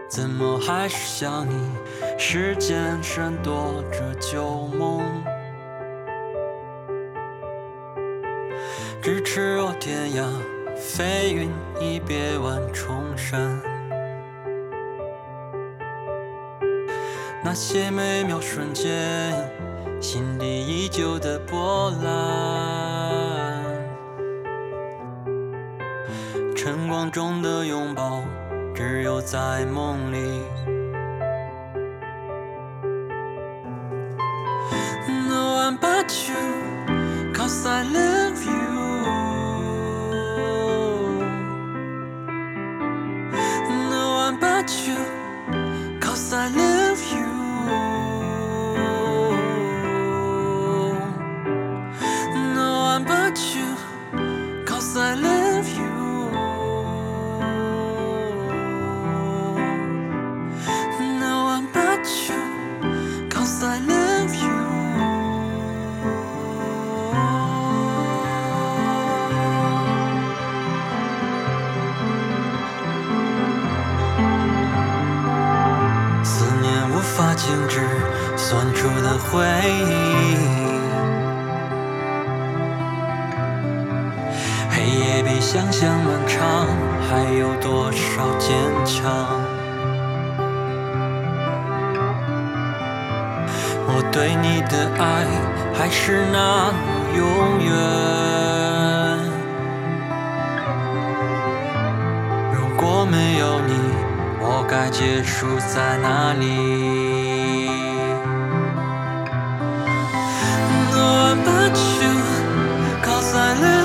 怎么还是想你？时间闪躲着旧梦，咫尺若天涯，飞云已别万重山。那些美妙瞬间，心底依旧的波澜。晨光中的拥抱，只有在梦里。No one but you, 'cause I love you. No one but you, 'cause I love you. No one but you, 'cause I love you. No one but you, 'cause I love you. 思念无法静止，酸楚的回忆。黑夜比想象漫长，还有多少坚强？我对你的爱还是那么永远。如果没有你，我该结束在哪里？ No one but you, 'cause I love you.